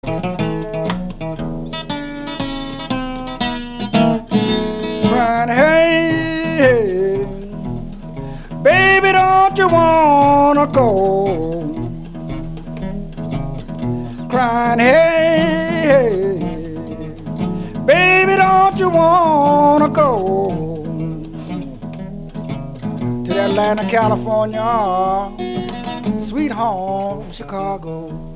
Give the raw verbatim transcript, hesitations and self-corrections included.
Crying, hey, hey, baby, don't you wanna go? Crying, hey, hey, baby, don't you wanna go to Atlanta, California, sweet home, Chicago?